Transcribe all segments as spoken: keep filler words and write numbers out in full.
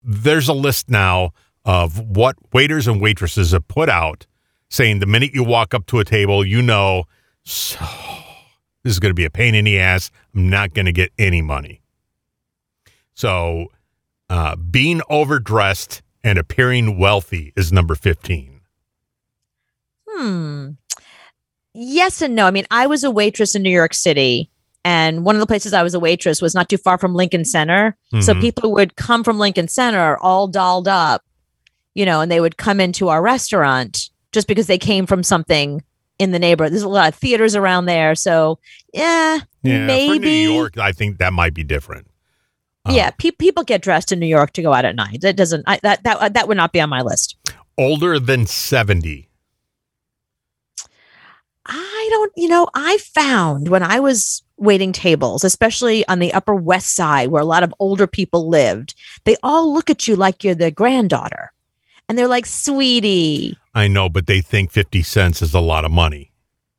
there's a list now of what waiters and waitresses have put out saying the minute you walk up to a table, you know, so this is going to be a pain in the ass. I'm not going to get any money. So uh, being overdressed and appearing wealthy is number fifteen. Hmm. Yes and no. I mean, I was a waitress in New York City, and one of the places I was a waitress was not too far from Lincoln Center. Mm-hmm. So people would come from Lincoln Center all dolled up, you know, and they would come into our restaurant just because they came from something in the neighborhood. There's a lot of theaters around there. So, yeah, yeah maybe. For New York, I think that might be different. Yeah, pe- people get dressed in New York to go out at night. That doesn't, I, that, that, that would not be on my list. Older than seventy. I don't, you know, I found when I was waiting tables, especially on the Upper West Side where a lot of older people lived, they all look at you like you're their granddaughter. And they're like, sweetie. I know, but they think fifty cents is a lot of money.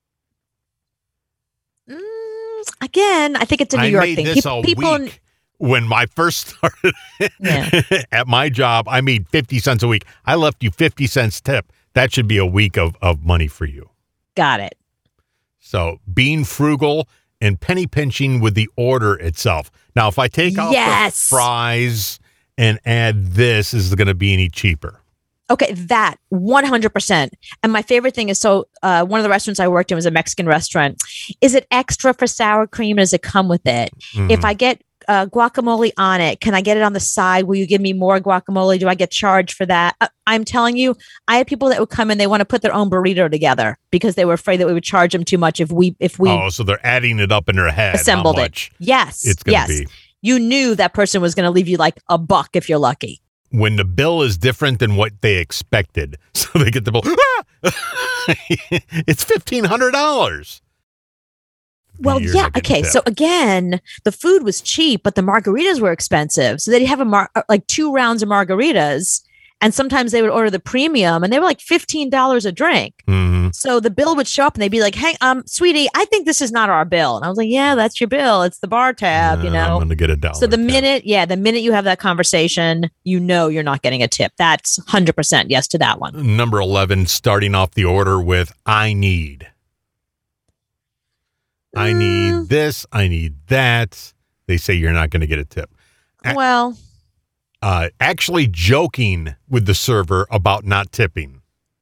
Mm, again, I think it's a New I York made thing. This people, a people week. When I first started yeah. at my job, I made fifty cents a week. I left you fifty cents tip. That should be a week of, of money for you. Got it. So being frugal and penny pinching with the order itself. Now, if I take out yes. the fries and add this, is it going to be any cheaper? Okay, that one hundred percent. And my favorite thing is, so uh, one of the restaurants I worked in was a Mexican restaurant. Is it extra for sour cream? Does it come with it? Mm-hmm. If I get uh, guacamole on it, can I get it on the side? Will you give me more guacamole? Do I get charged for that? Uh, I'm telling you, I had people that would come in, they want to put their own burrito together because they were afraid that we would charge them too much if we if we Oh, so they're adding it up in their head. Assembled how much it. Yes. It's going yes. to be. You knew that person was going to leave you like a buck if you're lucky. When the bill is different than what they expected. So they get the bill. Ah! It's fifteen hundred dollars. Well, yeah. Okay. So again, the food was cheap, but the margaritas were expensive. So they'd have a mar- like two rounds of margaritas. And sometimes they would order the premium and they were like fifteen dollars a drink. Mm-hmm. So the bill would show up and they'd be like, hey, um, sweetie, I think this is not our bill. And I was like, yeah, that's your bill. It's the bar tab, uh, you know. I'm going to get a dollar. So the tip. minute, yeah, the minute you have that conversation, you know you're not getting a tip. That's one hundred percent yes to that one. Number eleven, starting off the order with, I need. Mm. I need this. I need that. They say you're not going to get a tip. Well. Uh, actually joking with the server about not tipping.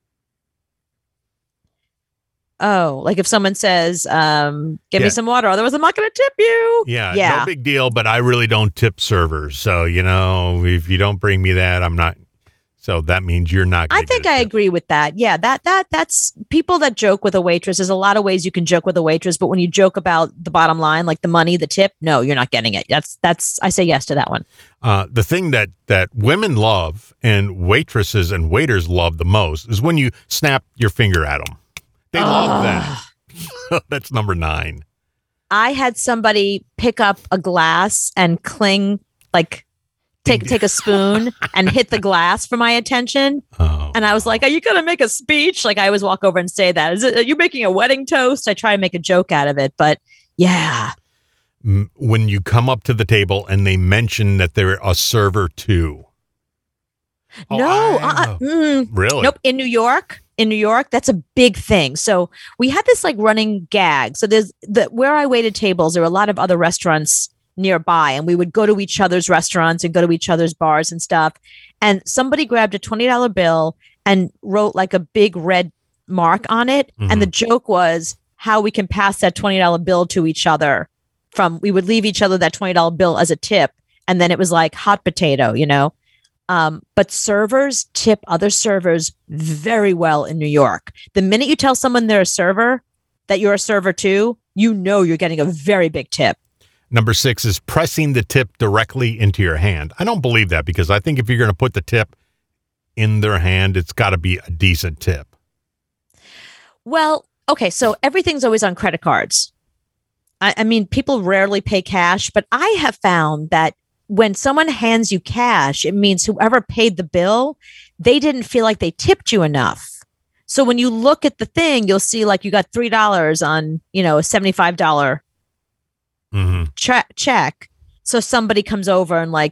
Oh, like if someone says, um, give yeah. me some water, otherwise I'm not going to tip you. Yeah, yeah, no big deal, but I really don't tip servers. So, you know, if you don't bring me that, I'm not. So that means you're not going I think I tip. agree with that. Yeah, that that that's people that joke with a waitress. There's a lot of ways you can joke with a waitress, but when you joke about the bottom line, like the money, the tip, no, you're not getting it. That's that's I say yes to that one. Uh, the thing that that women love and waitresses and waiters love the most is when you snap your finger at them. They oh. love that. That's number nine. I had somebody pick up a glass and cling like. Take take a spoon and hit the glass for my attention. Oh. And I was like, are you going to make a speech? Like I always walk over and say that. Is it, are you making a wedding toast? I try and make a joke out of it. But yeah. When you come up to the table and they mention that they're a server too. Oh, no. Uh, mm, really? Nope. In New York, in New York, that's a big thing. So we had this like running gag. So there's the where I waited tables, there were a lot of other restaurants nearby, and we would go to each other's restaurants and go to each other's bars and stuff. And somebody grabbed a twenty dollar bill and wrote like a big red mark on it. Mm-hmm. And the joke was how we can pass that twenty dollar bill to each other from, we would leave each other that twenty dollar bill as a tip. And then it was like hot potato, you know? Um, but servers tip other servers very well in New York. The minute you tell someone they're a server, that you're a server too, you know you're getting a very big tip. Number six is pressing the tip directly into your hand. I don't believe that because I think if you're going to put the tip in their hand, it's got to be a decent tip. Well, okay, so everything's always on credit cards. I, I mean, people rarely pay cash, but I have found that when someone hands you cash, it means whoever paid the bill, they didn't feel like they tipped you enough. So when you look at the thing, you'll see like you got three dollars on, you know, a seventy-five dollars Mm-hmm. Check, check. So somebody comes over and like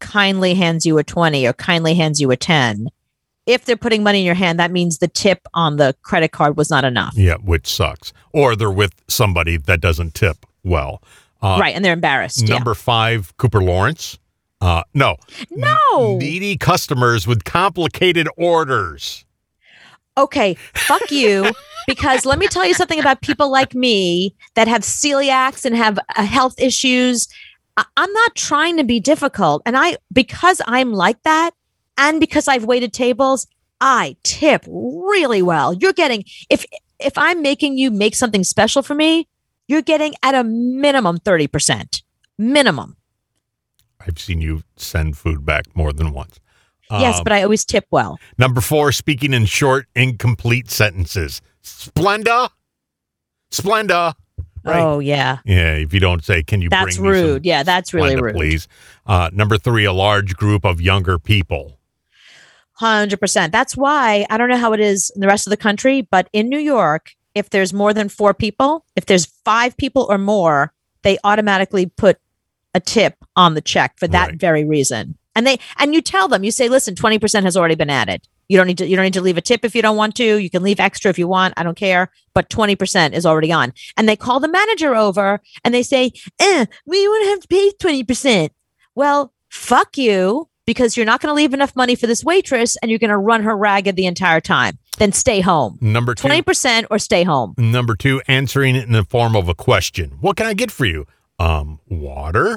kindly hands you a twenty or kindly hands you a ten, if they're putting money in your hand, that means the tip on the credit card was not enough. Yeah, which sucks. Or they're with somebody that doesn't tip well. Uh, right, and they're embarrassed. Number yeah. five, Cooper Lawrence. Uh, no. No. Needy customers with complicated orders. Okay, fuck you. Because let me tell you something about people like me that have celiacs and have uh, health issues. I- I'm not trying to be difficult. And I, because I'm like that, and because I've waited tables, I tip really well. You're getting, if if I'm making you make something special for me, you're getting at a minimum thirty percent. Minimum. I've seen you send food back more than once. Yes, Um, but I always tip well. Number four, speaking in short, incomplete sentences. Splenda. Splenda. Right? Oh, yeah. Yeah, if you don't say, can you That's bring me some rude. Yeah, that's really Splenda, rude. please. Uh, number three, a large group of younger people. one hundred percent. That's why I don't know how it is in the rest of the country, but in New York, if there's more than four people, if there's five people or more, they automatically put a tip on the check for that Right. very reason. And they and you tell them, you say, listen, twenty percent has already been added. You don't need to you don't need to leave a tip if you don't want to. You can leave extra if you want. I don't care. But twenty percent is already on. And they call the manager over and they say, eh, we wouldn't have to pay twenty percent. Well, fuck you. Because you're not going to leave enough money for this waitress and you're going to run her ragged the entire time. Then stay home. Number two, twenty percent or stay home. number two, answering it in the form of a question. What can I get for you? Um, water?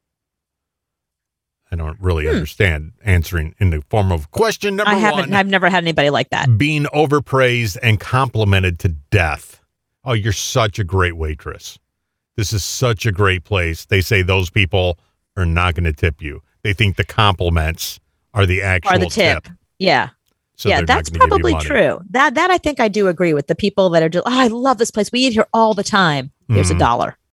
I don't really Hmm. understand answering in the form of a question. Number I haven't, one, I've never had anybody like that. being overpraised and complimented to death. Oh, you're such a great waitress. This is such a great place. They say those people are not going to tip you. They think the compliments are the actual Or the tip. Yeah. So yeah, they're not that's gonna give you probably money. true. That that I think I do agree with the people that are just, oh, I love this place. We eat here all the time. Here's Mhm. a dollar.